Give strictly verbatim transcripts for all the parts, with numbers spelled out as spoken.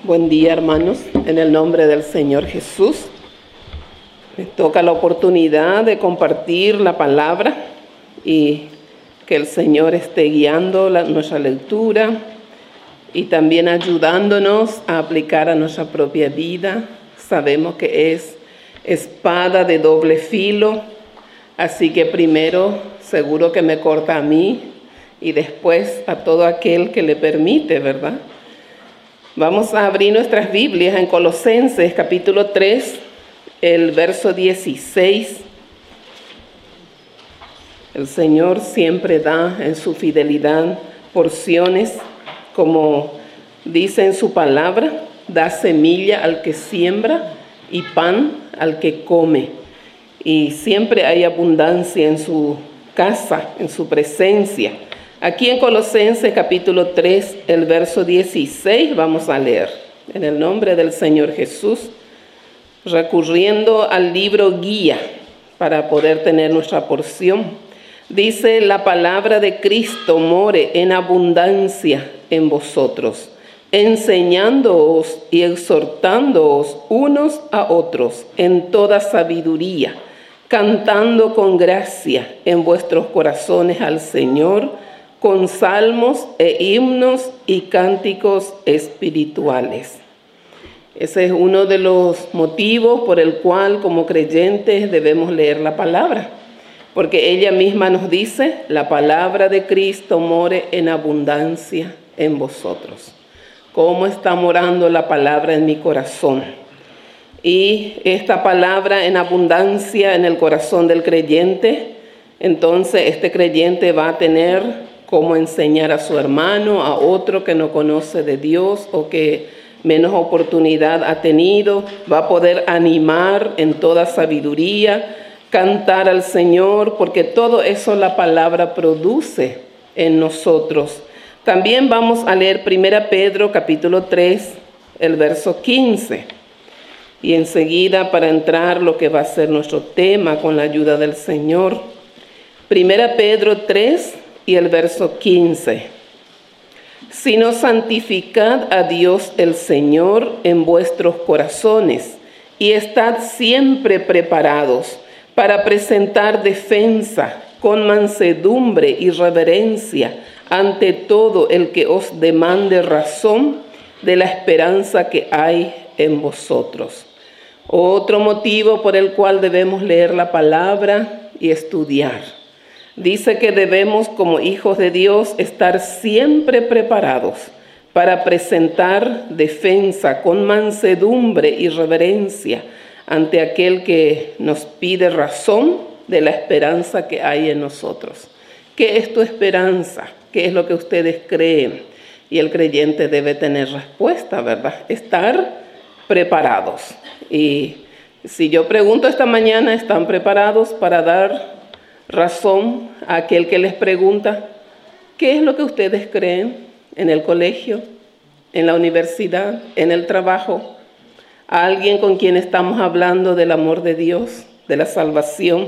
Buen día, hermanos, en el nombre del Señor Jesús. Me toca la oportunidad de compartir la palabra y que el Señor esté guiando la, nuestra lectura y también ayudándonos a aplicar a nuestra propia vida. Sabemos que es espada de doble filo, así que primero seguro que me corta a mí y después a todo aquel que le permite, ¿verdad? Vamos a abrir nuestras Biblias en Colosenses capítulo tres, el verso dieciséis. El Señor siempre da en su fidelidad porciones, como dice en su palabra, da semilla al que siembra y pan al que come. Y siempre hay abundancia en su casa, en su presencia. Aquí en Colosenses capítulo tres, el verso dieciséis, vamos a leer. En el nombre del Señor Jesús, recurriendo al libro guía para poder tener nuestra porción. Dice: la palabra de Cristo more en abundancia en vosotros, enseñándoos y exhortándoos unos a otros en toda sabiduría, cantando con gracia en vuestros corazones al Señor, con salmos e himnos y cánticos espirituales. Ese es uno de los motivos por el cual como creyentes debemos leer la palabra, porque ella misma nos dice: la palabra de Cristo more en abundancia en vosotros. ¿Cómo está morando la palabra en mi corazón? Y esta palabra en abundancia en el corazón del creyente, entonces este creyente va a tener cómo enseñar a su hermano, a otro que no conoce de Dios o que menos oportunidad ha tenido. Va a poder animar en toda sabiduría, cantar al Señor, porque todo eso la palabra produce en nosotros. También vamos a leer primera Pedro capítulo tres, el verso quince. Y enseguida, para entrar lo que va a ser nuestro tema con la ayuda del Señor. primera Pedro tres y el verso quince. Sino santificad a Dios el Señor en vuestros corazones y estad siempre preparados para presentar defensa con mansedumbre y reverencia ante todo el que os demande razón de la esperanza que hay en vosotros. Otro motivo por el cual debemos leer la palabra y estudiar. Dice que debemos, como hijos de Dios, estar siempre preparados para presentar defensa con mansedumbre y reverencia ante aquel que nos pide razón de la esperanza que hay en nosotros. ¿Qué es tu esperanza? ¿Qué es lo que ustedes creen? Y el creyente debe tener respuesta, ¿verdad? Estar preparados. Y si yo pregunto esta mañana, ¿están preparados para dar razón a aquel que les pregunta qué es lo que ustedes creen en el colegio, en la universidad, en el trabajo? A alguien con quien estamos hablando del amor de Dios, de la salvación,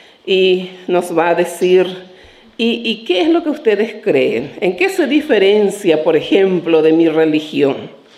y nos va a decir: ¿y, y qué es lo que ustedes creen? ¿En qué se diferencia, por ejemplo, de mi religión?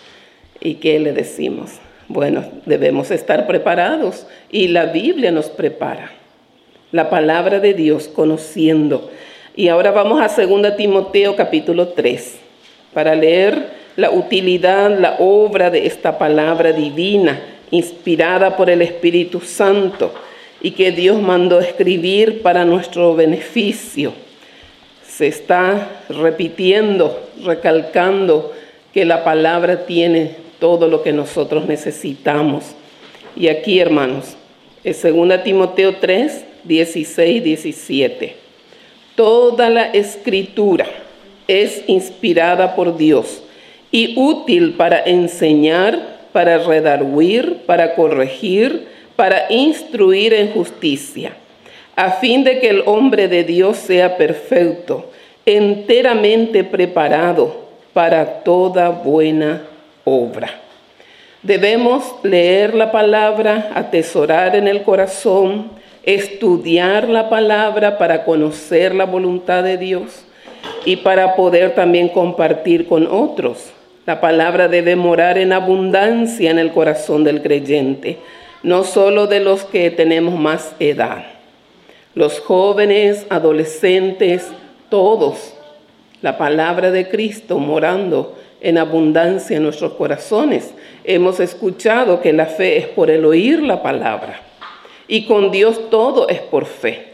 ¿Y qué le decimos? Bueno, debemos estar preparados y la Biblia nos prepara. La palabra de Dios, conociendo. Y ahora vamos a segunda Timoteo capítulo tres, para leer la utilidad, la obra de esta palabra divina, inspirada por el Espíritu Santo, y que Dios mandó escribir para nuestro beneficio. Se está repitiendo, recalcando que la palabra tiene todo lo que nosotros necesitamos. Y aquí, hermanos, es segunda Timoteo tres, dieciséis, diecisiete. Toda la escritura es inspirada por Dios y útil para enseñar, para redarguir, para corregir, para instruir en justicia, a fin de que el hombre de Dios sea perfecto, enteramente preparado para toda buena obra. Debemos leer la palabra, atesorar en el corazón, estudiar la palabra para conocer la voluntad de Dios y para poder también compartir con otros La palabra debe morar en abundancia en el corazón del creyente, no solo de los que tenemos más edad. Los jóvenes, adolescentes, todos, la palabra de Cristo morando en abundancia en nuestros corazones. Hemos escuchado que la fe es por el oír la palabra, y con Dios todo es por fe.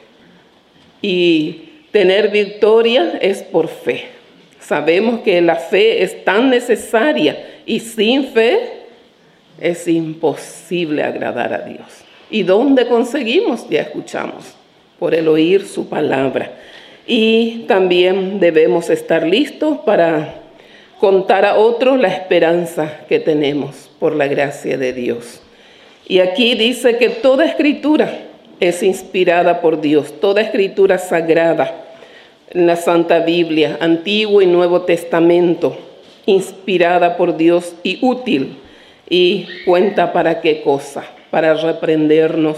Y tener victoria es por fe. Sabemos que la fe es tan necesaria y sin fe es imposible agradar a Dios. ¿Y dónde conseguimos? Ya escuchamos, por el oír su palabra. Y también debemos estar listos para contar a otros la esperanza que tenemos por la gracia de Dios. Y aquí dice que toda escritura es inspirada por Dios, toda escritura sagrada en la Santa Biblia, Antiguo y Nuevo Testamento, inspirada por Dios y útil. ¿Y cuenta para qué cosa? Para reprendernos,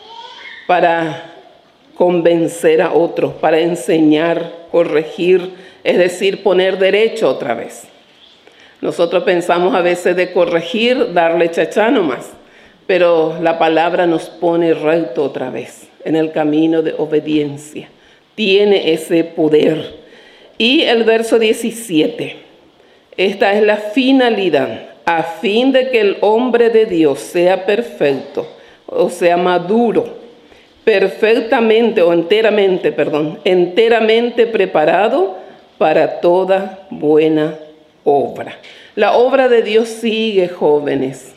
para convencer a otros, para enseñar, corregir, es decir, poner derecho otra vez. Nosotros pensamos a veces de corregir, darle chachá nomás, pero la palabra nos pone recto otra vez en el camino de obediencia. Tiene ese poder. Y el verso diecisiete, esta es la finalidad, a fin de que el hombre de Dios sea perfecto, o sea maduro, perfectamente o enteramente, perdón, enteramente preparado para toda buena obra. La obra de Dios sigue, jóvenes.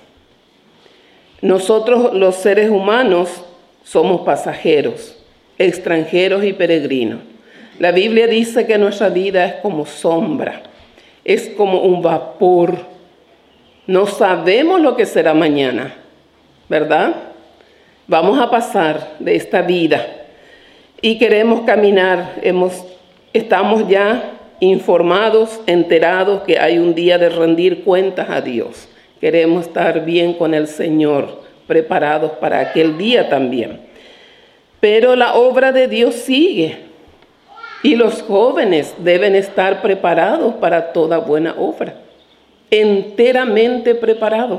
Nosotros los seres humanos somos pasajeros, extranjeros y peregrinos. La Biblia dice que nuestra vida es como sombra, es como un vapor. No sabemos lo que será mañana, ¿verdad? Vamos a pasar de esta vida y queremos caminar. Hemos, estamos ya informados, enterados que hay un día de rendir cuentas a Dios. Queremos estar bien con el Señor, preparados para aquel día también. Pero la obra de Dios sigue y los jóvenes deben estar preparados para toda buena obra, enteramente preparados.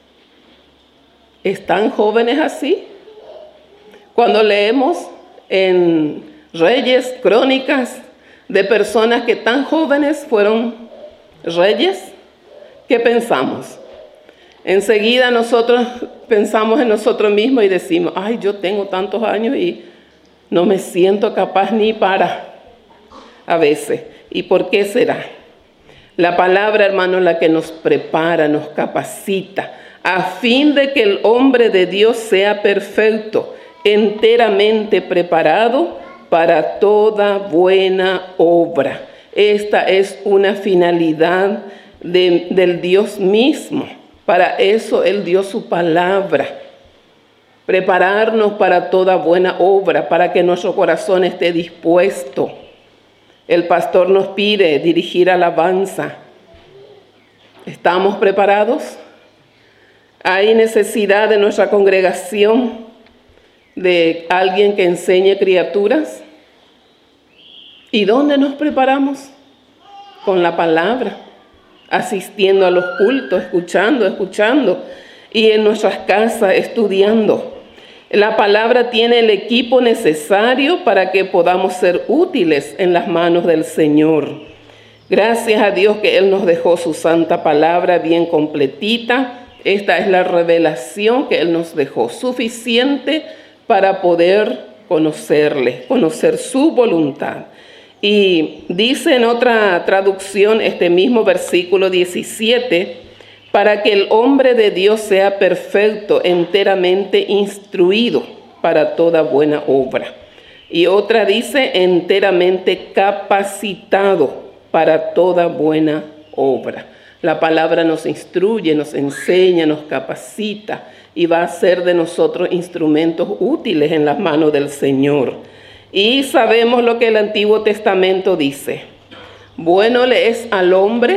¿Están jóvenes así? Cuando leemos en Reyes, crónicas de personas que tan jóvenes fueron reyes, ¿qué pensamos? Enseguida nosotros pensamos en nosotros mismos y decimos, ay, yo tengo tantos años y no me siento capaz ni para, a veces. ¿Y por qué será? La palabra, hermano, la que nos prepara, nos capacita, a fin de que el hombre de Dios sea perfecto, enteramente preparado para toda buena obra. Esta es una finalidad de, del Dios mismo. Para eso Él dio su palabra. Prepararnos para toda buena obra, para que nuestro corazón esté dispuesto. El pastor nos pide dirigir alabanza. ¿Estamos preparados? ¿Hay necesidad de nuestra congregación de alguien que enseñe criaturas? ¿Y dónde nos preparamos? Con la palabra, asistiendo a los cultos, escuchando, escuchando, y en nuestras casas estudiando. La palabra tiene el equipo necesario para que podamos ser útiles en las manos del Señor. Gracias a Dios que Él nos dejó su santa palabra bien completita. Esta es la revelación que Él nos dejó, suficiente para poder conocerle, conocer su voluntad. Y dice en otra traducción este mismo versículo diecisiete, para que el hombre de Dios sea perfecto, enteramente instruido para toda buena obra. Y otra dice, enteramente capacitado para toda buena obra. La palabra nos instruye, nos enseña, nos capacita y va a ser de nosotros instrumentos útiles en las manos del Señor. Y sabemos lo que el Antiguo Testamento dice. Bueno le es al hombre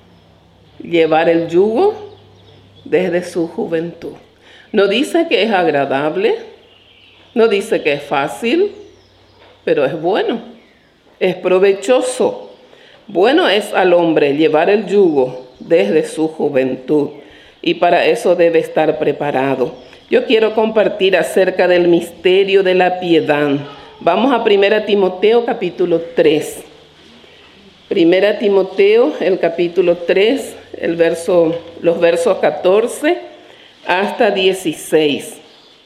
llevar el yugo desde su juventud. No dice que es agradable, no dice que es fácil, pero es bueno, es provechoso. Bueno es al hombre llevar el yugo desde su juventud, y para eso debe estar preparado. Yo quiero compartir acerca del misterio de la piedad. Vamos a primera Timoteo capítulo tres. primera Timoteo, el capítulo tres, el verso, los versos catorce hasta dieciséis.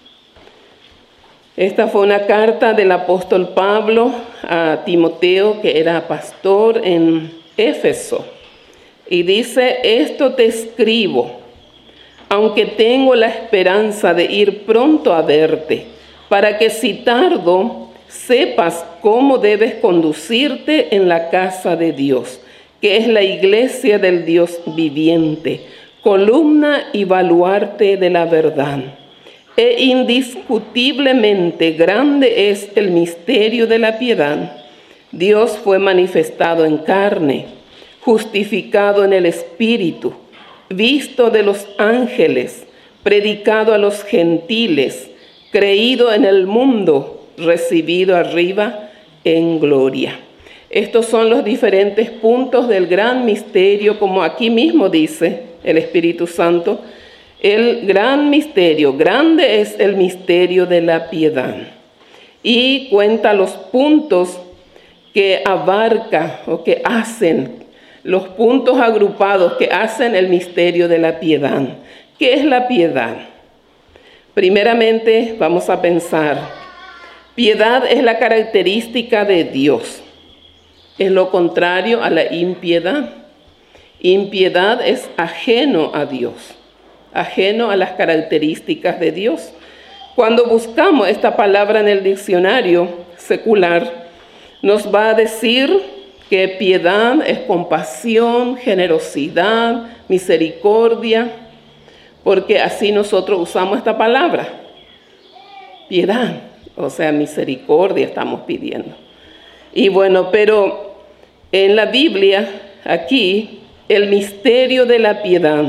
Esta fue una carta del apóstol Pablo a Timoteo, que era pastor en Éfeso. Y dice: esto te escribo, aunque tengo la esperanza de ir pronto a verte, para que si tardo, sepas cómo debes conducirte en la casa de Dios, que es la iglesia del Dios viviente, columna y baluarte de la verdad. E indiscutiblemente grande es el misterio de la piedad. Dios fue manifestado en carne, justificado en el Espíritu, visto de los ángeles, predicado a los gentiles, creído en el mundo, recibido arriba en gloria. Estos son los diferentes puntos del gran misterio, como aquí mismo dice el Espíritu Santo. El gran misterio, grande es el misterio de la piedad. Y cuenta los puntos que abarca o que hacen, los puntos agrupados que hacen el misterio de la piedad. ¿Qué es la piedad? Primeramente vamos a pensar, piedad es la característica de Dios. Es lo contrario a la impiedad. Impiedad es ajeno a Dios, ajeno a las características de Dios. Cuando buscamos esta palabra en el diccionario secular, nos va a decir que piedad es compasión, generosidad, misericordia, porque así nosotros usamos esta palabra. Piedad, o sea, misericordia estamos pidiendo. Y bueno, pero en la Biblia, aquí, el misterio de la piedad,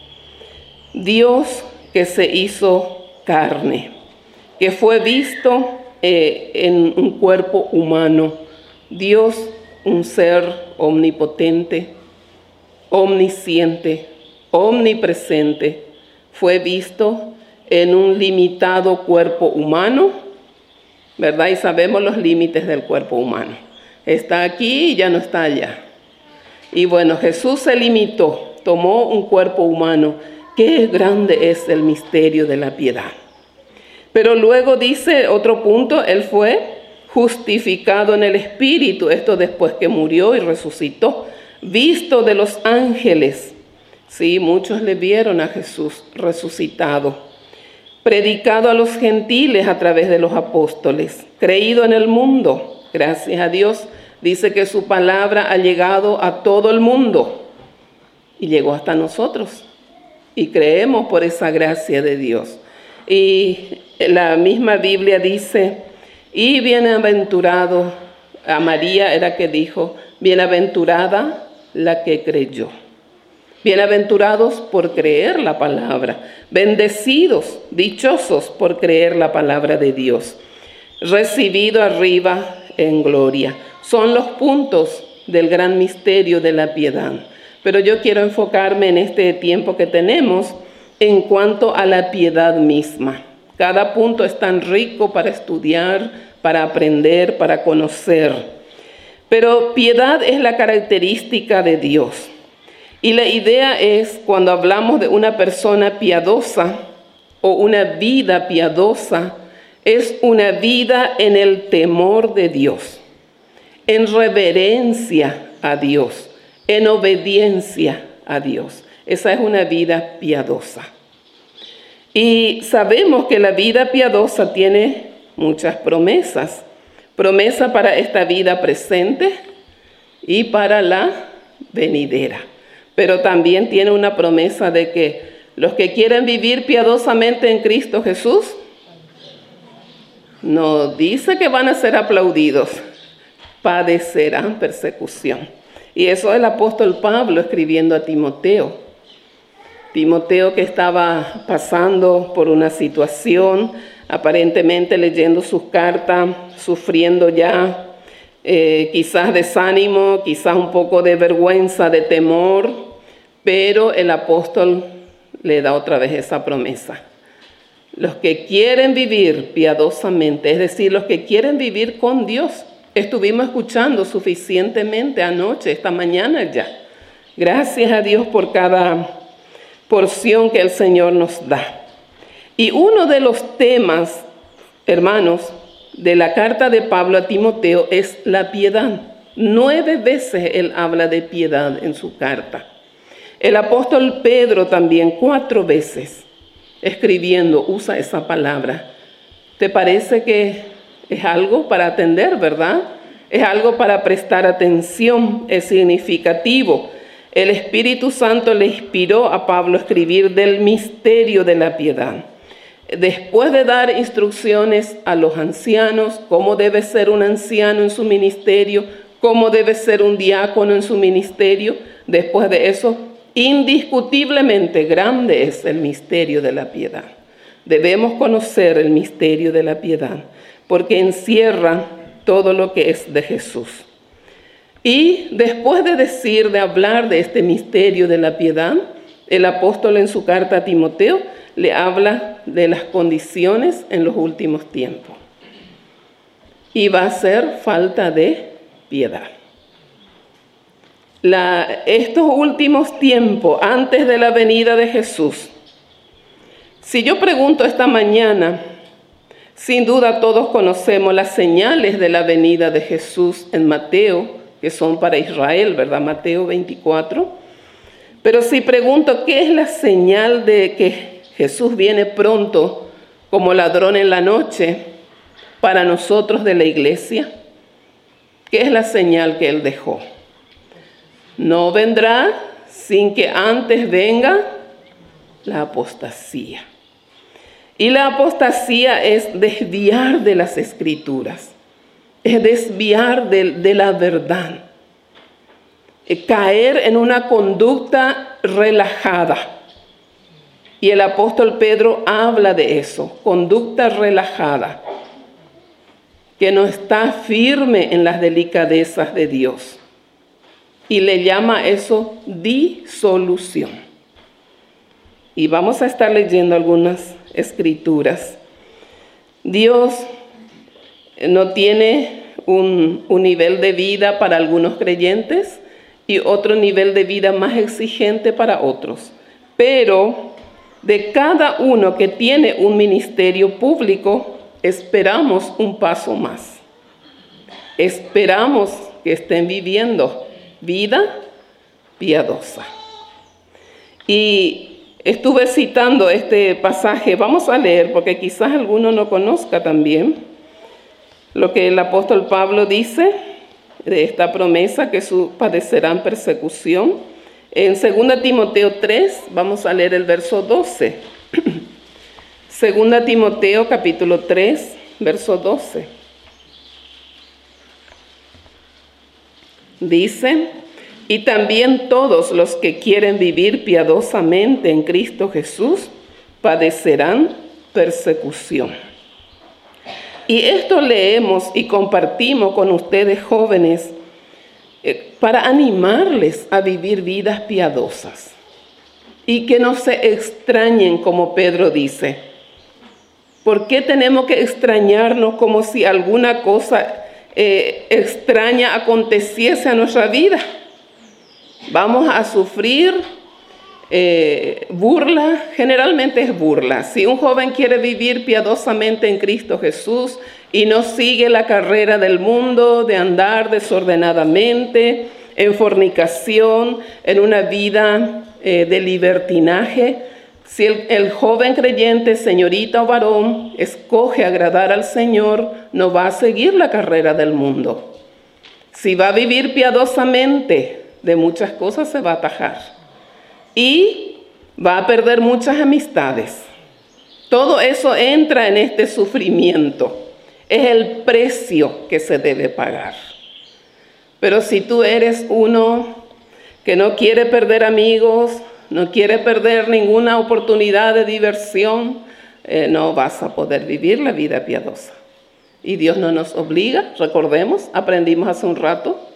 Dios que se hizo carne, que fue visto eh, en un cuerpo humano, Dios, un ser omnipotente, omnisciente, omnipresente, fue visto en un limitado cuerpo humano, ¿verdad? Y sabemos los límites del cuerpo humano. Está aquí y ya no está allá. Y bueno, Jesús se limitó, tomó un cuerpo humano. Qué grande es el misterio de la piedad. Pero luego dice otro punto, Él fue justificado en el Espíritu, esto después que murió y resucitó, visto de los ángeles. Sí, muchos le vieron a Jesús resucitado, predicado a los gentiles a través de los apóstoles, creído en el mundo. Gracias a Dios, dice que su palabra ha llegado a todo el mundo y llegó hasta nosotros. Y creemos por esa gracia de Dios. Y la misma Biblia dice, y bienaventurado, a María era que dijo, bienaventurada la que creyó. Bienaventurados por creer la palabra, bendecidos, dichosos por creer la palabra de Dios, recibido arriba en gloria. Son los puntos del gran misterio de la piedad. Pero yo quiero enfocarme en este tiempo que tenemos en cuanto a la piedad misma. Cada punto es tan rico para estudiar, para aprender, para conocer. Pero piedad es la característica de Dios. Y la idea es, cuando hablamos de una persona piadosa o una vida piadosa, es una vida en el temor de Dios, en reverencia a Dios, en obediencia a Dios. Esa es una vida piadosa. Y sabemos que la vida piadosa tiene muchas promesas. Promesa para esta vida presente y para la venidera. Pero también tiene una promesa de que los que quieren vivir piadosamente en Cristo Jesús, no dice que van a ser aplaudidos, padecerán persecución. Y eso es el apóstol Pablo escribiendo a Timoteo. Timoteo que estaba pasando por una situación, aparentemente leyendo sus cartas, sufriendo ya eh, quizás desánimo, quizás un poco de vergüenza, de temor, pero el apóstol le da otra vez esa promesa. Los que quieren vivir piadosamente, es decir, los que quieren vivir con Dios. Estuvimos escuchando suficientemente anoche, esta mañana ya. Gracias a Dios por cada porción que el Señor nos da. Y uno de los temas, hermanos, de la carta de Pablo a Timoteo es la piedad. Nueve veces él habla de piedad en su carta. El apóstol Pedro también cuatro veces escribiendo usa esa palabra. ¿Te parece que es algo para atender, verdad? Es algo para prestar atención, es significativo. El Espíritu Santo le inspiró a Pablo a escribir del misterio de la piedad. Después de dar instrucciones a los ancianos, cómo debe ser un anciano en su ministerio, cómo debe ser un diácono en su ministerio, después de eso, indiscutiblemente grande es el misterio de la piedad. Debemos conocer el misterio de la piedad, porque encierra todo lo que es de Jesús. Y después de decir, de hablar de este misterio de la piedad, el apóstol en su carta a Timoteo le habla de las condiciones en los últimos tiempos. Y va a ser falta de piedad. La, estos últimos tiempos, antes de la venida de Jesús, si yo pregunto esta mañana, sin duda todos conocemos las señales de la venida de Jesús en Mateo, que son para Israel, ¿verdad? Mateo veinticuatro. Pero si pregunto, ¿qué es la señal de que Jesús viene pronto como ladrón en la noche para nosotros de la iglesia? ¿Qué es la señal que Él dejó? No vendrá sin que antes venga la apostasía. Y la apostasía es desviar de las Escrituras, es desviar de, de la verdad, es caer en una conducta relajada. Y el apóstol Pedro habla de eso, conducta relajada, que no está firme en las delicadezas de Dios. Y le llama eso disolución. Y vamos a estar leyendo algunas escrituras. Dios no tiene un, un nivel de vida para algunos creyentes y otro nivel de vida más exigente para otros. Pero de cada uno que tiene un ministerio público, esperamos un paso más. Esperamos que estén viviendo vida piadosa. Y estuve citando este pasaje, vamos a leer, porque quizás alguno no conozca también lo que el apóstol Pablo dice de esta promesa, que su, padecerán persecución. En segunda Timoteo tres, vamos a leer el verso doce. segunda Timoteo capítulo tres, verso doce. Dice: y también todos los que quieren vivir piadosamente en Cristo Jesús padecerán persecución. Y esto leemos y compartimos con ustedes jóvenes eh, para animarles a vivir vidas piadosas y que no se extrañen, como Pedro dice. ¿Por qué tenemos que extrañarnos como si alguna cosa eh, extraña aconteciese a nuestra vida? Vamos a sufrir eh, burla, generalmente es burla. Si un joven quiere vivir piadosamente en Cristo Jesús y no sigue la carrera del mundo de andar desordenadamente, en fornicación, en una vida eh, de libertinaje, si el, el joven creyente, señorita o varón, escoge agradar al Señor, no va a seguir la carrera del mundo. Si va a vivir piadosamente, de muchas cosas se va a atajar y va a perder muchas amistades. Todo eso entra en este sufrimiento. Es el precio que se debe pagar. Pero si tú eres uno que no quiere perder amigos, no quiere perder ninguna oportunidad de diversión, eh, no vas a poder vivir la vida piadosa. Y Dios no nos obliga, recordemos, aprendimos hace un rato,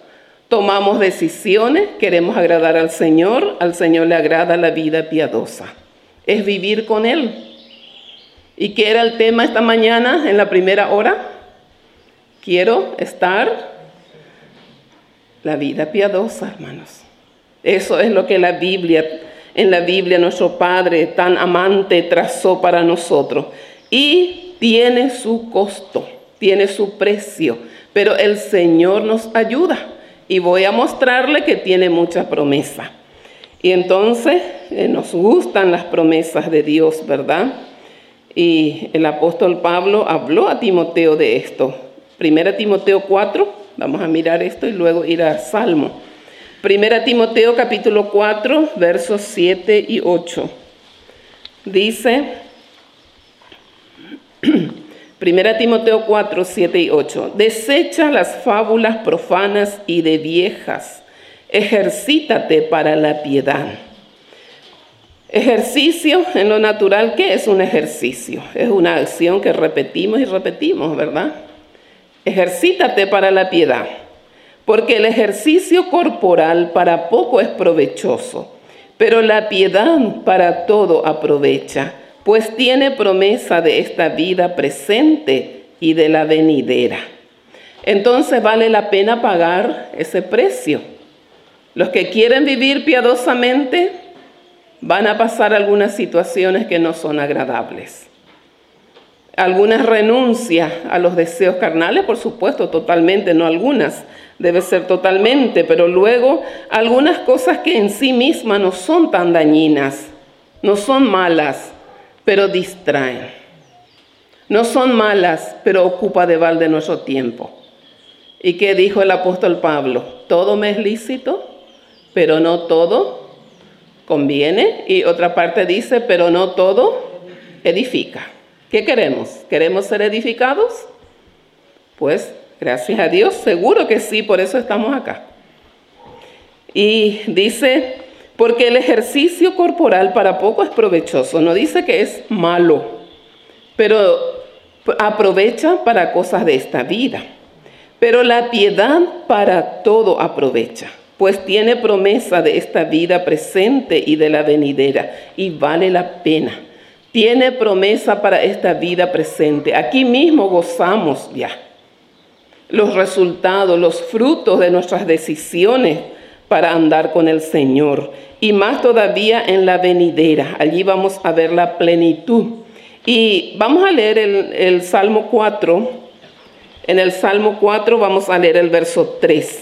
tomamos decisiones, queremos agradar al Señor, al Señor le agrada la vida piadosa. Es vivir con Él. ¿Y qué era el tema esta mañana en la primera hora? Quiero estar la vida piadosa, hermanos. Eso es lo que la Biblia, en la Biblia nuestro Padre tan amante trazó para nosotros. Y tiene su costo, tiene su precio, pero el Señor nos ayuda. Y voy a mostrarle que tiene mucha promesa. Y entonces eh, nos gustan las promesas de Dios, ¿verdad? Y el apóstol Pablo habló a Timoteo de esto. Primera Timoteo cuatro, vamos a mirar esto y luego ir a Salmo. Primera Timoteo capítulo cuatro, versos siete y ocho. Dice, Primera Timoteo cuatro, siete y ocho. Desecha las fábulas profanas y de viejas. Ejercítate para la piedad. Ejercicio en lo natural, ¿qué es un ejercicio? Es una acción que repetimos y repetimos, ¿verdad? Ejercítate para la piedad, porque el ejercicio corporal para poco es provechoso, pero la piedad para todo aprovecha, pues tiene promesa de esta vida presente y de la venidera. Entonces vale la pena pagar ese precio. Los que quieren vivir piadosamente van a pasar algunas situaciones que no son agradables. Algunas renuncias a los deseos carnales, por supuesto, totalmente, no algunas, debe ser totalmente, pero luego algunas cosas que en sí mismas no son tan dañinas, no son malas, pero distraen. No son malas, pero ocupa de balde nuestro tiempo. ¿Y qué dijo el apóstol Pablo? Todo me es lícito, pero no todo conviene. Y otra parte dice, pero no todo edifica. ¿Qué queremos? ¿Queremos ser edificados? Pues, gracias a Dios, seguro que sí, por eso estamos acá. Y dice, porque el ejercicio corporal para poco es provechoso, no dice que es malo, pero aprovecha para cosas de esta vida. Pero la piedad para todo aprovecha, pues tiene promesa de esta vida presente y de la venidera, y vale la pena. Tiene promesa para esta vida presente. Aquí mismo gozamos ya los resultados, los frutos de nuestras decisiones para andar con el Señor. Y más todavía en la venidera. Allí vamos a ver la plenitud. Y vamos a leer el, el Salmo cuatro. En el Salmo cuatro vamos a leer el verso tres.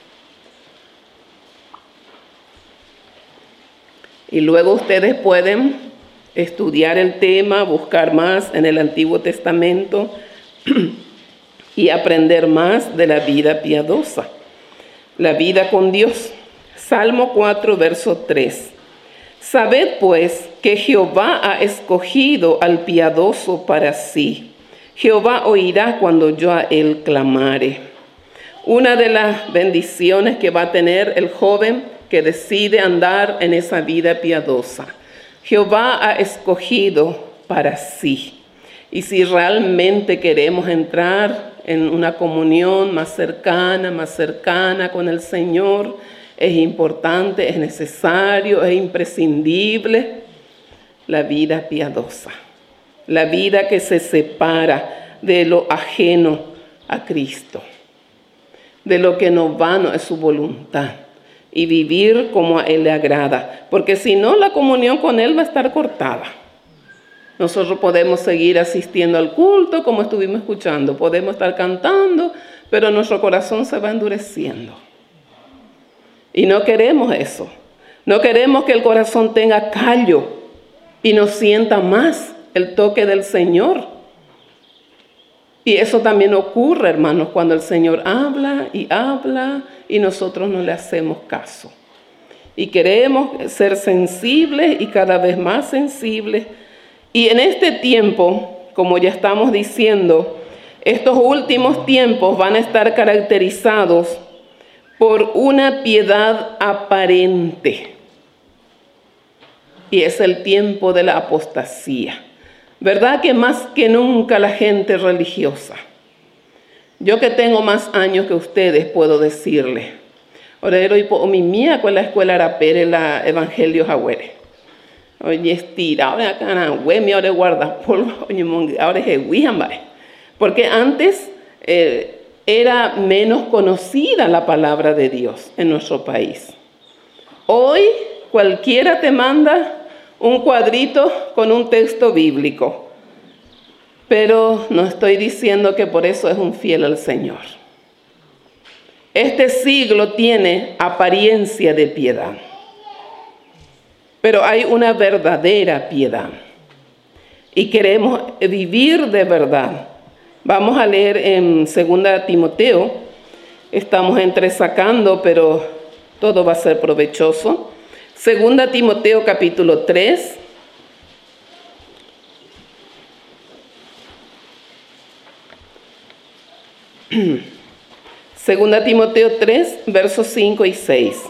Y luego ustedes pueden estudiar el tema, buscar más en el Antiguo Testamento y aprender más de la vida piadosa, la vida con Dios. Salmo cuatro, verso tres. Sabed pues que Jehová ha escogido al piadoso para sí. Jehová oirá cuando yo a él clamare. Una de las bendiciones que va a tener el joven que decide andar en esa vida piadosa. Jehová ha escogido para sí. Y si realmente queremos entrar en una comunión más cercana, más cercana con el Señor, es importante, es necesario, es imprescindible la vida piadosa. La vida que se separa de lo ajeno a Cristo, de lo que no vano es su voluntad. Y vivir como a Él le agrada, porque si no, la comunión con Él va a estar cortada. Nosotros podemos seguir asistiendo al culto como estuvimos escuchando, podemos estar cantando, pero nuestro corazón se va endureciendo. Y no queremos eso. No queremos que el corazón tenga callo y no sienta más el toque del Señor. Y eso también ocurre, hermanos, cuando el Señor habla y habla y nosotros no le hacemos caso. Y queremos ser sensibles y cada vez más sensibles. Y en este tiempo, como ya estamos diciendo, estos últimos tiempos van a estar caracterizados por una piedad aparente. Y es el tiempo de la apostasía. ¿Verdad que más que nunca la gente religiosa? Yo que tengo más años que ustedes puedo decirles Orero y po mi mía con la escuela rapere la evangelio jaguere. Oye, estira, ahora acá, güey, mi ahora guarda polvo, oye, ahora es guíjame. Porque antes eh, era menos conocida la palabra de Dios en nuestro país. Hoy cualquiera te manda un cuadrito con un texto bíblico. Pero no estoy diciendo que por eso es un fiel al Señor. Este siglo tiene apariencia de piedad, pero hay una verdadera piedad y queremos vivir de verdad. Vamos a leer en segunda Timoteo, estamos entresacando, pero todo va a ser provechoso. segunda Timoteo capítulo tres. Segunda Timoteo tres, versos cinco y seis.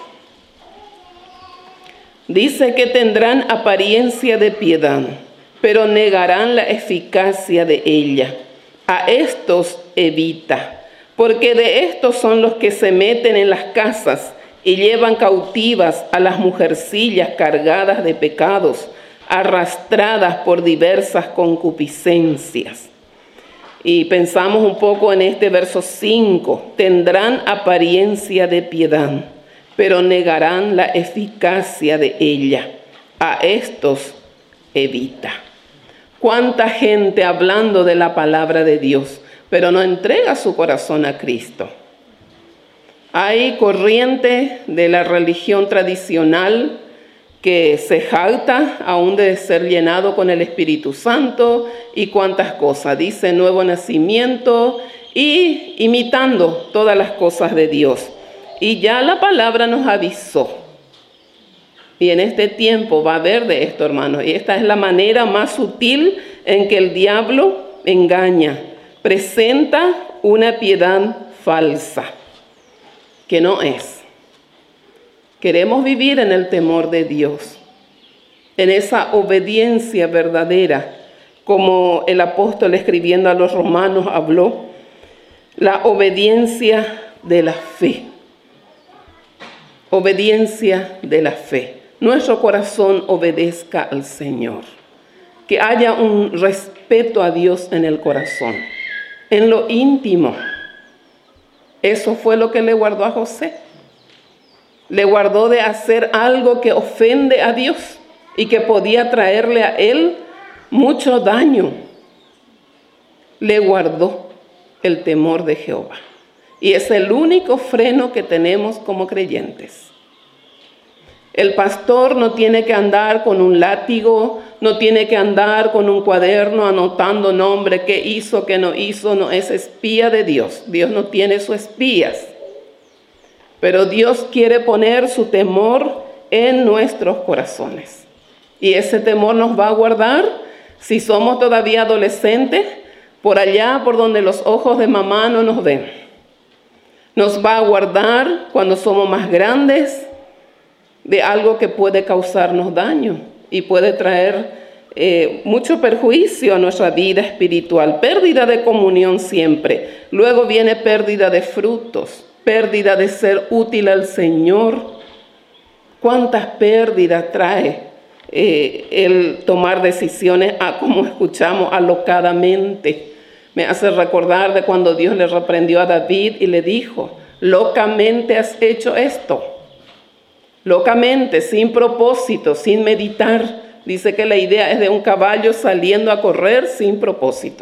Dice que tendrán apariencia de piedad, pero negarán la eficacia de ella. A estos evita, porque de estos son los que se meten en las casas y llevan cautivas a las mujercillas cargadas de pecados, arrastradas por diversas concupiscencias. Y pensamos un poco en este verso cinco. Tendrán apariencia de piedad, pero negarán la eficacia de ella. A estos evita. ¿Cuánta gente hablando de la palabra de Dios, pero no entrega su corazón a Cristo? Hay corriente de la religión tradicional que se jacta aún de ser llenado con el Espíritu Santo y cuántas cosas. Dice nuevo nacimiento y imitando todas las cosas de Dios. Y ya la palabra nos avisó. Y en este tiempo va a haber de esto, hermanos. Y esta es la manera más sutil en que el diablo engaña. Presenta una piedad falsa, que no es. Queremos vivir en el temor de Dios, en esa obediencia verdadera, como el apóstol escribiendo a los romanos habló, la obediencia de la fe. Obediencia de la fe. Nuestro corazón obedezca al Señor. Que haya un respeto a Dios en el corazón, en lo íntimo. Eso fue lo que le guardó a José. Le guardó de hacer algo que ofende a Dios y que podía traerle a él mucho daño. Le guardó el temor de Jehová. Y es el único freno que tenemos como creyentes. El pastor no tiene que andar con un látigo, no tiene que andar con un cuaderno anotando nombre, qué hizo, qué no hizo, no es espía de Dios. Dios no tiene sus espías. Pero Dios quiere poner su temor en nuestros corazones. Y ese temor nos va a guardar si somos todavía adolescentes, por allá por donde los ojos de mamá no nos ven. Nos va a guardar cuando somos más grandes de algo que puede causarnos daño y puede traer eh, mucho perjuicio a nuestra vida espiritual. Pérdida de comunión siempre. Luego viene pérdida de frutos. Pérdida de ser útil al Señor. ¿Cuántas pérdidas trae eh, el tomar decisiones, a, como escuchamos, alocadamente? Me hace recordar de cuando Dios le reprendió a David y le dijo, locamente has hecho esto. Locamente, sin propósito, sin meditar. Dice que la idea es de un caballo saliendo a correr sin propósito.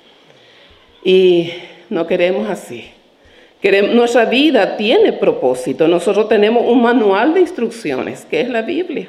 Y no queremos así. Queremos, nuestra vida tiene propósito. Nosotros tenemos un manual de instrucciones, que es la Biblia,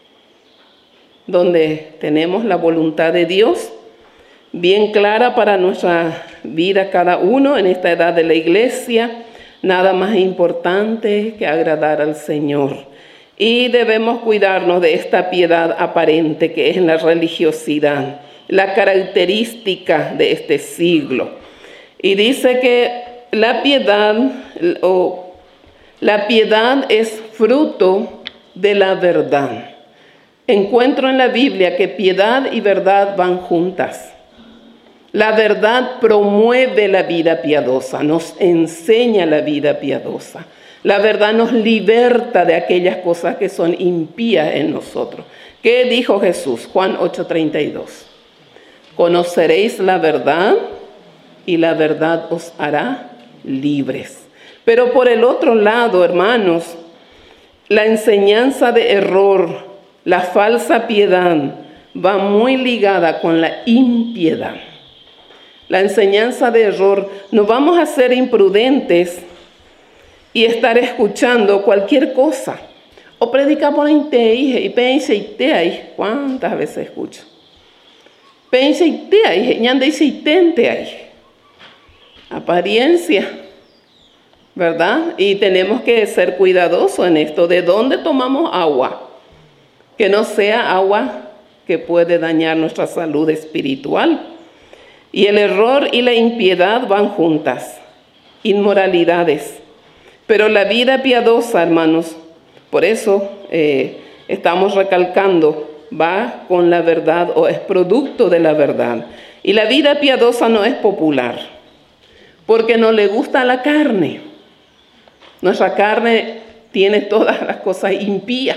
donde tenemos la voluntad de Dios bien clara para nuestra vida cada uno en esta edad de la iglesia. Nada más importante que agradar al Señor. Y debemos cuidarnos de esta piedad aparente que es la religiosidad, la característica de este siglo. Y dice que la piedad, o la piedad es fruto de la verdad. Encuentro en la Biblia que piedad y verdad van juntas. La verdad promueve la vida piadosa, nos enseña la vida piadosa. La verdad nos liberta de aquellas cosas que son impías en nosotros. ¿Qué dijo Jesús? Juan ocho treinta y dos. Conoceréis la verdad y la verdad os hará libres. Pero por el otro lado, hermanos, la enseñanza de error, la falsa piedad, va muy ligada con la impiedad. La enseñanza de error, no vamos a ser imprudentes y estar escuchando cualquier cosa. O predicamos en te y pense y te ahí. ¿Cuántas veces escucho? Pense y te ahí, ñande y tente ahí. Apariencia, ¿verdad? Y tenemos que ser cuidadosos en esto. ¿De dónde tomamos agua? Que no sea agua que puede dañar nuestra salud espiritual. Y el error y la impiedad van juntas. Inmoralidades. Pero la vida piadosa, hermanos, por eso eh, estamos recalcando, va con la verdad o es producto de la verdad. Y la vida piadosa no es popular, porque no le gusta la carne. Nuestra carne tiene todas las cosas impías.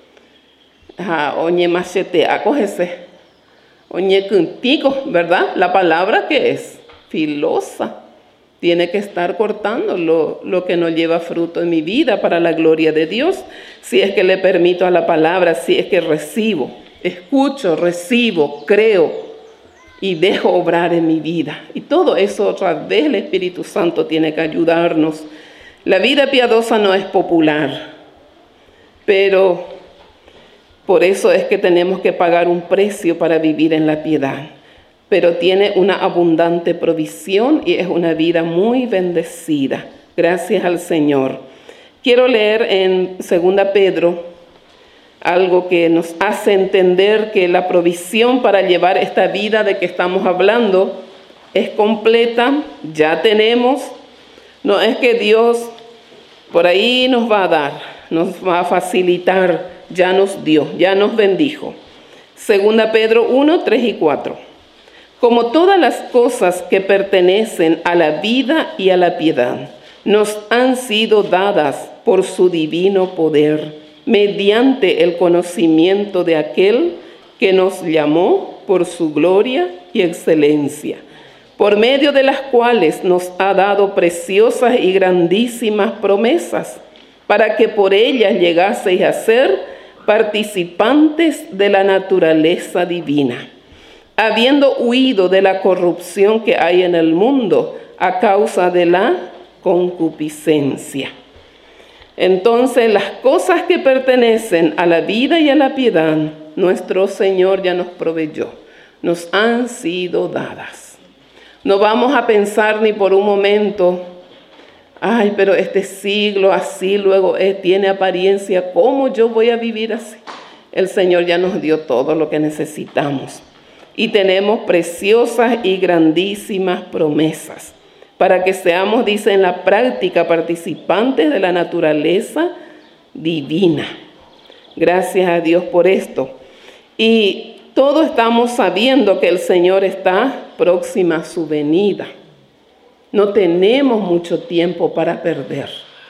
Oye, machete, acógese. Oye, contigo, ¿verdad? La palabra que es filosa. Tiene que estar cortando lo, lo que no lleva fruto en mi vida para la gloria de Dios. Si es que le permito a la palabra, si es que recibo, escucho, recibo, creo y dejo obrar en mi vida. Y todo eso otra vez el Espíritu Santo tiene que ayudarnos. La vida piadosa no es popular, pero por eso es que tenemos que pagar un precio para vivir en la piedad. Pero tiene una abundante provisión y es una vida muy bendecida. Gracias al Señor. Quiero leer en segunda Pedro algo que nos hace entender que la provisión para llevar esta vida de que estamos hablando es completa, ya tenemos. No es que Dios por ahí nos va a dar, nos va a facilitar, ya nos dio, ya nos bendijo. segunda Pedro uno, tres y cuatro. Como todas las cosas que pertenecen a la vida y a la piedad, nos han sido dadas por su divino poder, mediante el conocimiento de aquel que nos llamó por su gloria y excelencia, por medio de las cuales nos ha dado preciosas y grandísimas promesas, para que por ellas llegaseis a ser participantes de la naturaleza divina, habiendo huido de la corrupción que hay en el mundo a causa de la concupiscencia. Entonces, las cosas que pertenecen a la vida y a la piedad, nuestro Señor ya nos proveyó, nos han sido dadas. No vamos a pensar ni por un momento, ay, pero este siglo así luego eh, tiene apariencia, ¿cómo yo voy a vivir así? El Señor ya nos dio todo lo que necesitamos. Y tenemos preciosas y grandísimas promesas para que seamos, dice, en la práctica participantes de la naturaleza divina. Gracias a Dios por esto. Y todos estamos sabiendo que el Señor está próxima a su venida. No tenemos mucho tiempo para perder.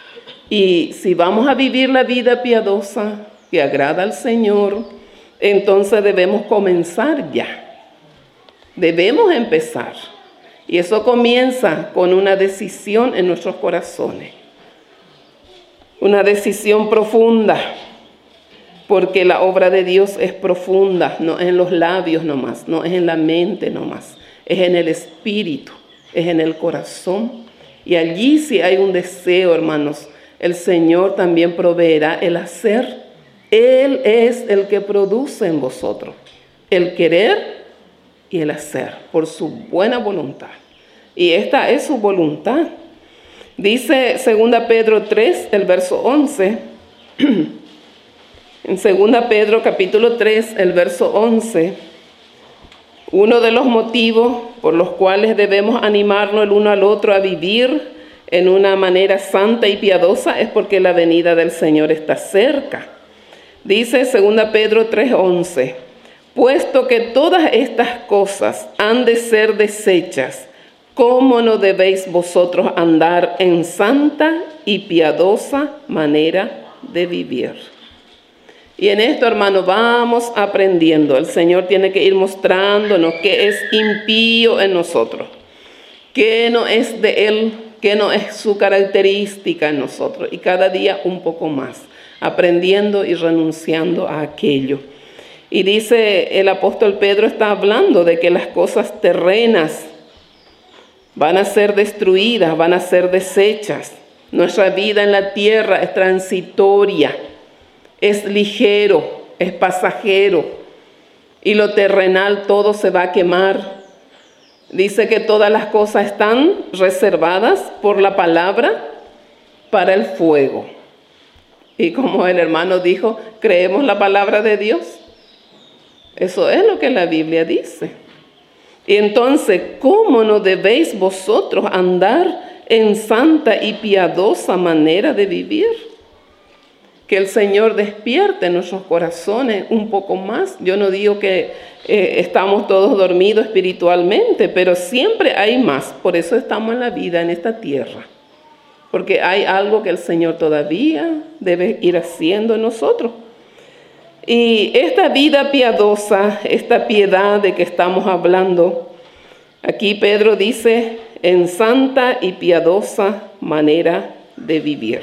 Y si vamos a vivir la vida piadosa que agrada al Señor, entonces debemos comenzar ya. Debemos empezar. Y eso comienza con una decisión en nuestros corazones. Una decisión profunda. Porque la obra de Dios es profunda. No es en los labios nomás. No es en la mente nomás. Es en el espíritu. Es en el corazón. Y allí si hay un deseo, hermanos, el Señor también proveerá el hacer. Él es el que produce en vosotros el querer y el hacer, por su buena voluntad. Y esta es su voluntad. Dice segunda Pedro tres, el verso once. En segunda Pedro capítulo tres, el verso once. Uno de los motivos por los cuales debemos animarnos el uno al otro a vivir en una manera santa y piadosa es porque la venida del Señor está cerca. Dice segunda Pedro tres, once. Puesto que todas estas cosas han de ser deshechas ¿cómo no debéis vosotros andar en santa y piadosa manera de vivir? Y en esto, hermano, vamos aprendiendo. El Señor tiene que ir mostrándonos qué es impío en nosotros, qué no es de Él, qué no es su característica en nosotros. Y cada día un poco más, aprendiendo y renunciando a aquello. Y dice el apóstol Pedro, está hablando de que las cosas terrenas van a ser destruidas, van a ser deshechas. Nuestra vida en la tierra es transitoria, es ligero, es pasajero. Y lo terrenal todo se va a quemar. Dice que todas las cosas están reservadas por la palabra para el fuego. Y como el hermano dijo, ¿creemos la palabra de Dios? Eso es lo que la Biblia dice. Y entonces, ¿cómo no debéis vosotros andar en santa y piadosa manera de vivir? Que el Señor despierte nuestros corazones un poco más. Yo no digo que eh, estamos todos dormidos espiritualmente, pero siempre hay más. Por eso estamos en la vida, en esta tierra. Porque hay algo que el Señor todavía debe ir haciendo en nosotros. Y esta vida piadosa, esta piedad de que estamos hablando, aquí Pedro dice, en santa y piadosa manera de vivir.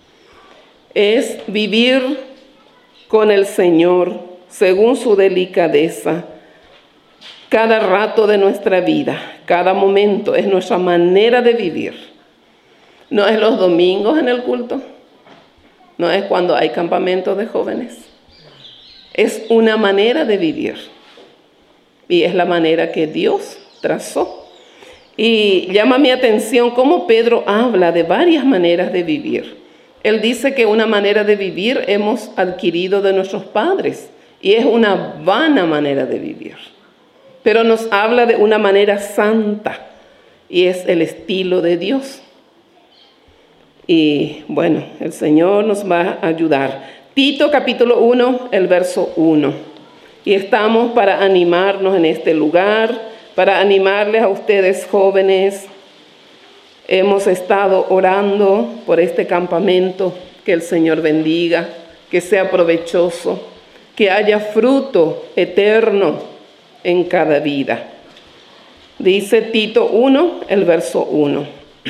Es vivir con el Señor según su delicadeza, cada rato de nuestra vida, cada momento, es nuestra manera de vivir. No es los domingos en el culto, no es cuando hay campamentos de jóvenes. Es una manera de vivir y es la manera que Dios trazó. Y llama mi atención cómo Pedro habla de varias maneras de vivir. Él dice que una manera de vivir hemos adquirido de nuestros padres y es una vana manera de vivir. Pero nos habla de una manera santa y es el estilo de Dios. Y bueno, el Señor nos va a ayudar. Tito capítulo uno, el verso uno. Y estamos para animarnos en este lugar, para animarles a ustedes jóvenes. Hemos estado orando por este campamento, que el Señor bendiga, que sea provechoso, que haya fruto eterno en cada vida. Dice Tito uno, el verso uno.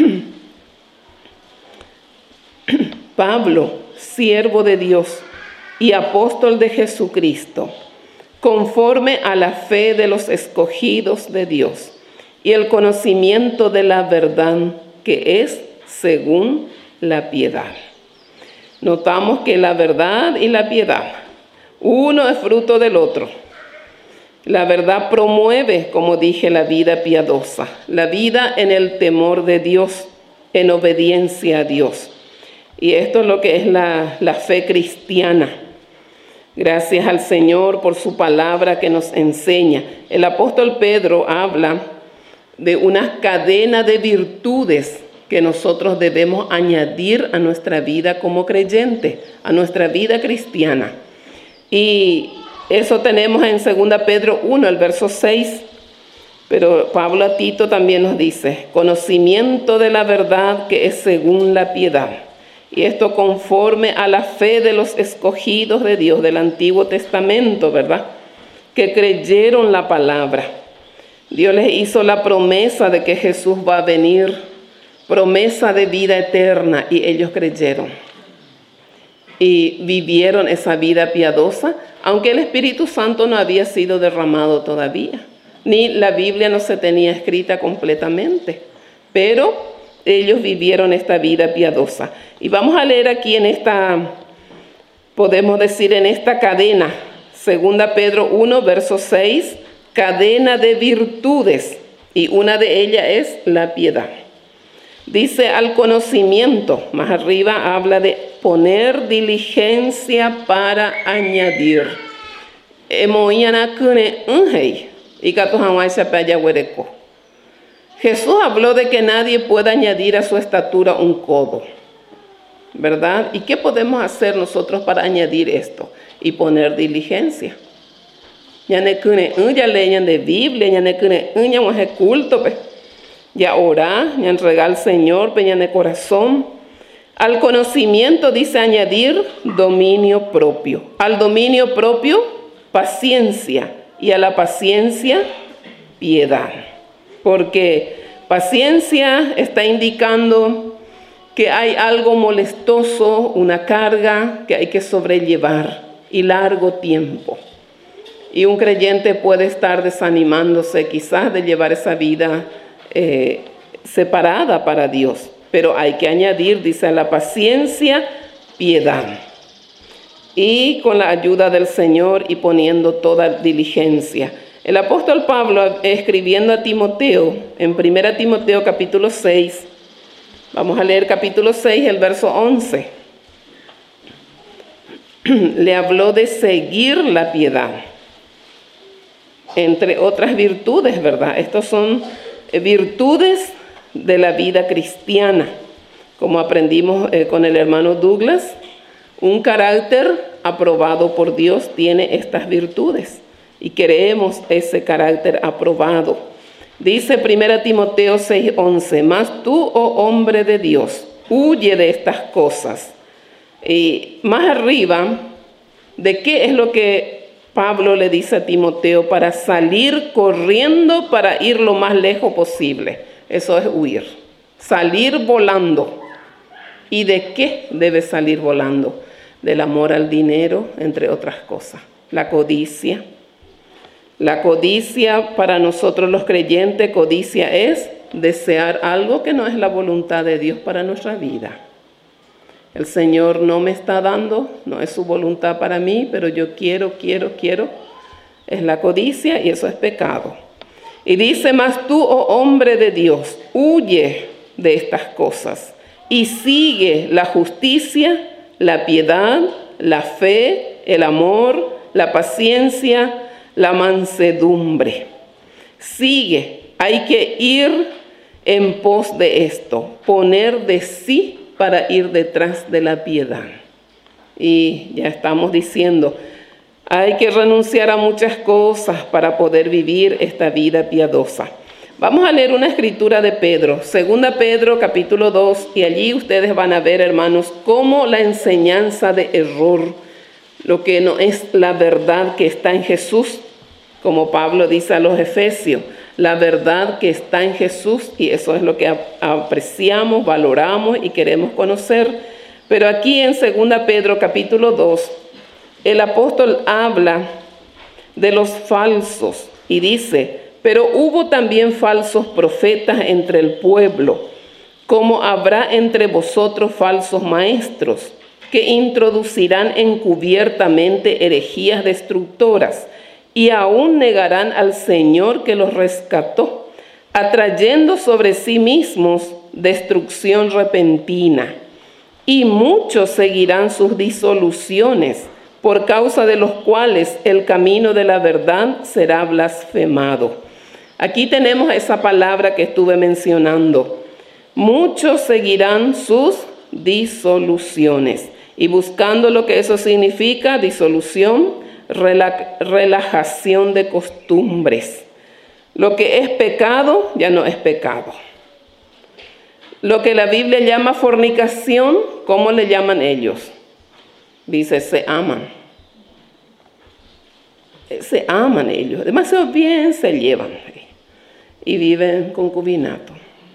Pablo, siervo de Dios y apóstol de Jesucristo, conforme a la fe de los escogidos de Dios y el conocimiento de la verdad que es según la piedad. Notamos que la verdad y la piedad, uno es fruto del otro. La verdad promueve, como dije, la vida piadosa, la vida en el temor de Dios, en obediencia a Dios. Y esto es lo que es la, la fe cristiana. Gracias al Señor por su palabra que nos enseña. El apóstol Pedro habla de una cadena de virtudes que nosotros debemos añadir a nuestra vida como creyente, a nuestra vida cristiana. Y eso tenemos en segunda Pedro uno, el verso seis. Pero Pablo a Tito también nos dice, conocimiento de la verdad que es según la piedad. Y esto conforme a la fe de los escogidos de Dios del Antiguo Testamento, ¿verdad? Que creyeron la palabra. Dios les hizo la promesa de que Jesús va a venir, promesa de vida eterna, y ellos creyeron. Y vivieron esa vida piadosa, aunque el Espíritu Santo no había sido derramado todavía, ni la Biblia no se tenía escrita completamente, pero ellos vivieron esta vida piadosa. Y vamos a leer aquí en esta, podemos decir en esta cadena, segunda Pedro uno, verso seis, cadena de virtudes, y una de ellas es la piedad. Dice al conocimiento, más arriba habla de poner diligencia para añadir. Jesús habló de que nadie puede añadir a su estatura un codo, ¿verdad? ¿Y qué podemos hacer nosotros para añadir esto? Y poner diligencia. Ya ne kune ya leñan de Biblia, ya ne kune ya culto, pues. Ya orá, ya entregar al Señor, peña de corazón. Al conocimiento dice añadir dominio propio. Al dominio propio, paciencia. Y a la paciencia, piedad. Porque paciencia está indicando que hay algo molestoso, una carga que hay que sobrellevar y largo tiempo. Y un creyente puede estar desanimándose quizás de llevar esa vida eh, separada para Dios. Pero hay que añadir, dice, a la paciencia, piedad. Y con la ayuda del Señor y poniendo toda diligencia. El apóstol Pablo, escribiendo a Timoteo, en primera Timoteo capítulo seis, vamos a leer capítulo seis, el verso once. Le habló de seguir la piedad, entre otras virtudes, ¿verdad? Estas son virtudes de la vida cristiana. Como aprendimos eh, con el hermano Douglas, un carácter aprobado por Dios tiene estas virtudes y queremos ese carácter aprobado. Dice primera Timoteo seis once, mas tú, oh hombre de Dios, huye de estas cosas. Y más arriba, ¿de qué es lo que Pablo le dice a Timoteo? Para salir corriendo para ir lo más lejos posible. Eso es huir. Salir volando. ¿Y de qué debe salir volando? Del amor al dinero, entre otras cosas. La codicia. La codicia para nosotros los creyentes, codicia es desear algo que no es la voluntad de Dios para nuestra vida. El Señor no me está dando, no es su voluntad para mí, pero yo quiero, quiero, quiero. Es la codicia y eso es pecado. Y dice, mas tú, oh hombre de Dios, huye de estas cosas y sigue la justicia, la piedad, la fe, el amor, la paciencia, la mansedumbre. Sigue, hay que ir en pos de esto, poner de sí para ir detrás de la piedad. Y ya estamos diciendo, hay que renunciar a muchas cosas para poder vivir esta vida piadosa. Vamos a leer una escritura de Pedro, segunda Pedro capítulo dos, y allí ustedes van a ver, hermanos, cómo la enseñanza de error, lo que no es la verdad que está en Jesús, como Pablo dice a los Efesios, la verdad que está en Jesús, y eso es lo que apreciamos, valoramos y queremos conocer. Pero aquí en segunda Pedro capítulo dos, el apóstol habla de los falsos y dice, pero hubo también falsos profetas entre el pueblo, como habrá entre vosotros falsos maestros, que introducirán encubiertamente herejías destructoras, y aún negarán al Señor que los rescató, atrayendo sobre sí mismos destrucción repentina. Y muchos seguirán sus disoluciones, por causa de los cuales el camino de la verdad será blasfemado. Aquí tenemos esa palabra que estuve mencionando. Muchos seguirán sus disoluciones. Y buscando lo que eso significa, disolución, relajación de costumbres. Lo que es pecado ya no es pecado. Lo que la Biblia llama fornicación, ¿cómo le llaman ellos? Dice, se aman. Se aman ellos. Demasiado bien se llevan. Y viven en concubinato.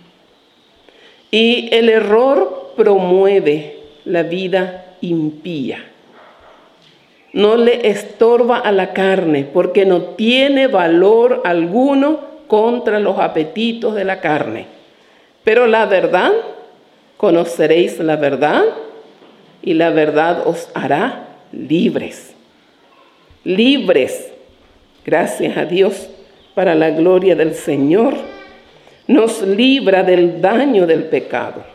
Y el error promueve la vida impía. No le estorba a la carne, porque no tiene valor alguno contra los apetitos de la carne. Pero la verdad, conoceréis la verdad, y la verdad os hará libres. Libres, gracias a Dios, para la gloria del Señor, nos libra del daño del pecado.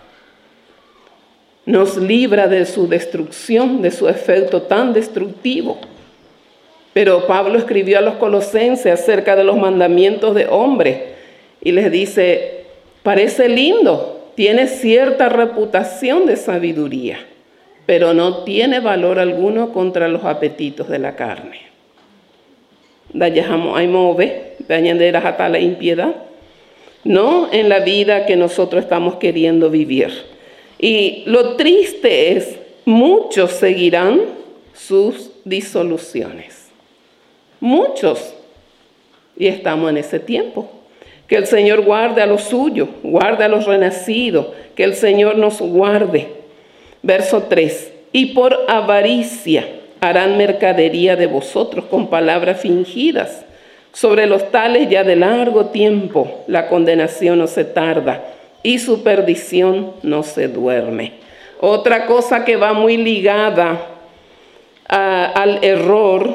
Nos libra de su destrucción, de su efecto tan destructivo. Pero Pablo escribió a los colosenses acerca de los mandamientos de hombre y les dice, parece lindo, tiene cierta reputación de sabiduría, pero no tiene valor alguno contra los apetitos de la carne. Dayahamo aimove, dañanderas hasta la impiedad. no en la vida que nosotros estamos queriendo vivir. Y lo triste es, muchos seguirán sus disoluciones. Muchos. Y estamos en ese tiempo. Que el Señor guarde a los suyos, guarde a los renacidos, que el Señor nos guarde. Verso tres. Y por avaricia harán mercadería de vosotros con palabras fingidas. Sobre los tales ya de largo tiempo la condenación no se tarda y su perdición no se duerme. Otra cosa que va muy ligada a, al error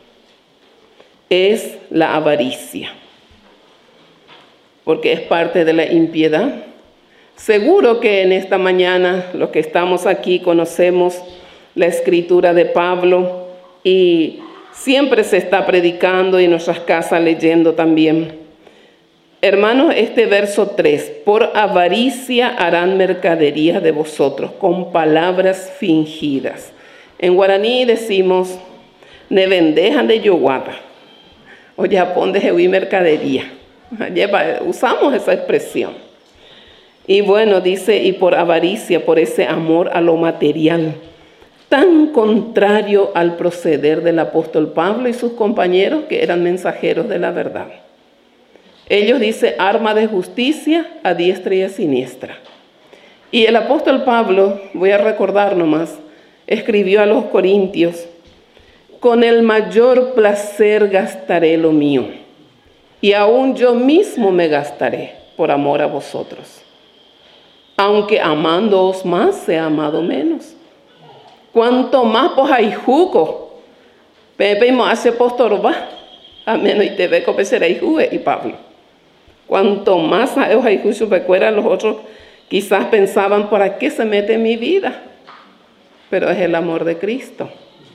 es la avaricia, porque es parte de la impiedad. Seguro que en esta mañana los que estamos aquí conocemos la escritura de Pablo y siempre se está predicando y en nuestras casas leyendo también. Hermanos, este verso tres, por avaricia harán mercadería de vosotros con palabras fingidas. En guaraní decimos, ne vendejan de yoguata, o yapón de jehuí mercadería. Usamos esa expresión. Y bueno, dice, y por avaricia, por ese amor a lo material, tan contrario al proceder del apóstol Pablo y sus compañeros que eran mensajeros de la verdad. Ellos dicen arma de justicia a diestra y a siniestra. Y el apóstol Pablo, voy a recordar nomás, escribió a los corintios, con el mayor placer gastaré lo mío, y aún yo mismo me gastaré por amor a vosotros. Aunque amándoos más, sea amado menos. Cuanto más pues hay jugo, Pepe y Moase postorba, a menos y te ve copecerá y jugue y Pablo. Cuanto más hay jugo, pecuera, los otros quizás pensaban, ¿para qué se mete en mi vida? Pero es el amor de Cristo.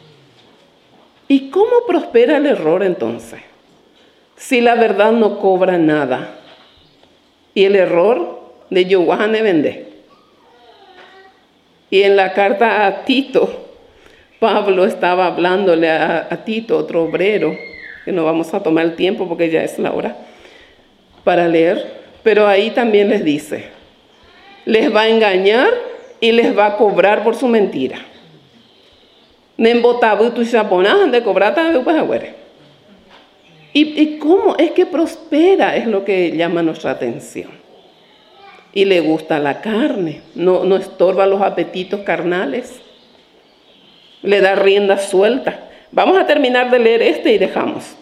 ¿Y cómo prospera el error entonces? Si la verdad no cobra nada. Y el error de Yohane vende. Y en la carta a Tito, Pablo estaba hablándole a, a Tito, otro obrero, que no vamos a tomar el tiempo porque ya es la hora para leer, pero ahí también les dice, les va a engañar y les va a cobrar por su mentira. ¿Y, ¿Y cómo? Es que prospera, es lo que llama nuestra atención. Y le gusta la carne, no, no estorba los apetitos carnales, le da rienda suelta. Vamos a terminar de leer este y dejamos.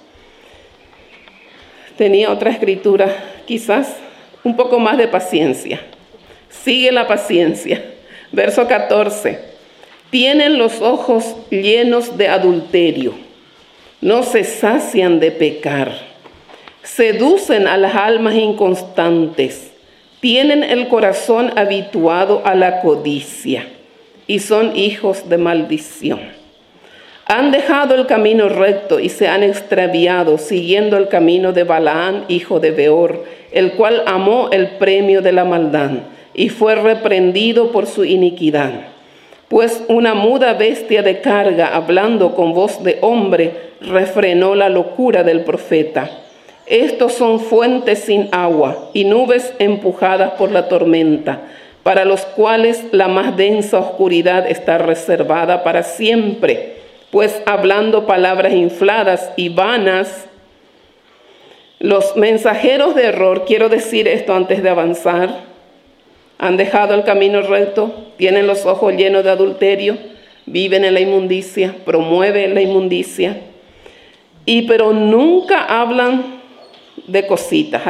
Tenía otra escritura, quizás un poco más de paciencia. Sigue la paciencia. Verso catorce. Tienen los ojos llenos de adulterio, no se sacian de pecar, seducen a las almas inconstantes, tienen el corazón habituado a la codicia y son hijos de maldición. Han dejado el camino recto y se han extraviado, siguiendo el camino de Balaam, hijo de Beor, el cual amó el premio de la maldad y fue reprendido por su iniquidad. Pues una muda bestia de carga, hablando con voz de hombre, refrenó la locura del profeta. Estos son fuentes sin agua y nubes empujadas por la tormenta, para los cuales la más densa oscuridad está reservada para siempre, pues hablando palabras infladas y vanas, los mensajeros de error, quiero decir esto antes de avanzar, han dejado el camino recto, tienen los ojos llenos de adulterio, viven en la inmundicia, promueven la inmundicia, y pero nunca hablan de cositas.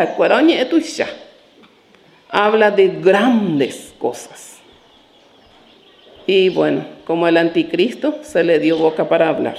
Habla de grandes cosas. Y bueno, como el anticristo se le dio boca para hablar.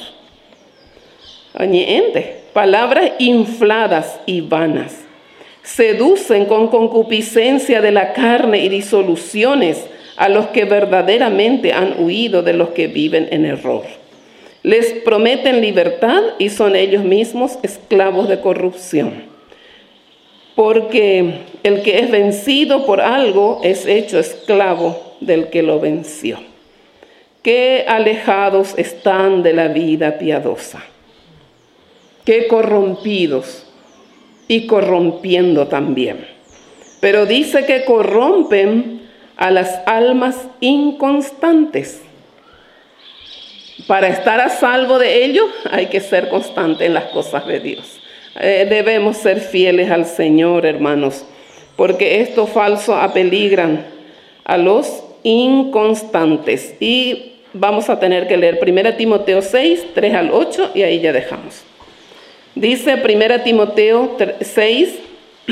Palabras infladas y vanas. Seducen con concupiscencia de la carne y disoluciones a los que verdaderamente han huido de los que viven en error. Les prometen libertad y son ellos mismos esclavos de corrupción. Porque el que es vencido por algo es hecho esclavo del que lo venció. Qué alejados están de la vida piadosa. Qué corrompidos y corrompiendo también. pero dice que corrompen a las almas inconstantes. Para estar a salvo de ello hay que ser constante en las cosas de Dios. Eh, debemos ser fieles al Señor, hermanos, porque estos falsos apeligran a los inconstantes. Y vamos a tener que leer primera Timoteo seis, tres al ocho, y ahí ya dejamos. Dice primera Timoteo seis,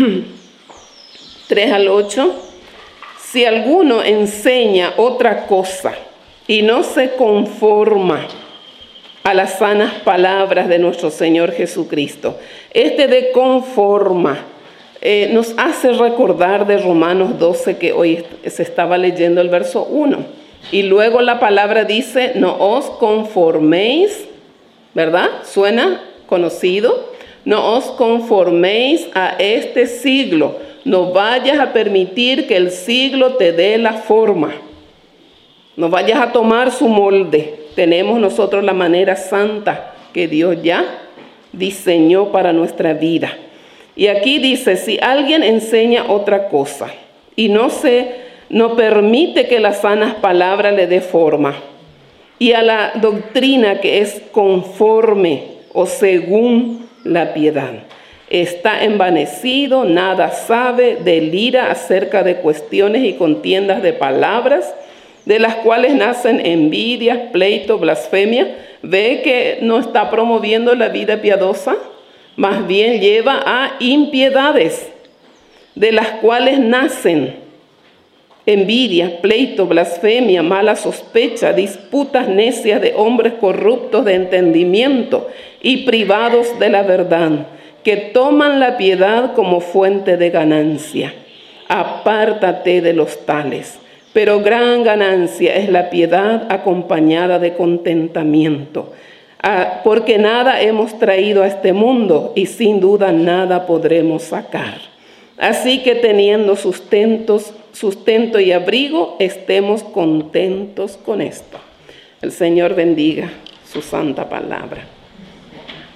tres al ocho, si alguno enseña otra cosa y no se conforma a las sanas palabras de nuestro Señor Jesucristo, este de conforma eh, nos hace recordar de Romanos doce, que hoy se estaba leyendo el verso uno. Y luego la palabra dice, no os conforméis, ¿verdad? ¿Suena conocido? No os conforméis a este siglo. No vayas a permitir que el siglo te dé la forma. No vayas a tomar su molde. Tenemos nosotros la manera santa que Dios ya diseñó para nuestra vida. Y aquí dice, si alguien enseña otra cosa y no se, no permite que las sanas palabras le dé forma, y a la doctrina que es conforme o según la piedad, está envanecido, nada sabe, delira acerca de cuestiones y contiendas de palabras, de las cuales nacen envidias, pleito, blasfemia. ¿Ve que no está promoviendo la vida piadosa? Más bien lleva a impiedades, de las cuales nacen envidia, pleito, blasfemia, mala sospecha, disputas necias de hombres corruptos de entendimiento y privados de la verdad, que toman la piedad como fuente de ganancia. Apártate de los tales. Pero gran ganancia es la piedad acompañada de contentamiento, ah, porque nada hemos traído a este mundo y sin duda nada podremos sacar. Así que teniendo sustentos, sustento y abrigo, estemos contentos con esto. El Señor bendiga su santa palabra.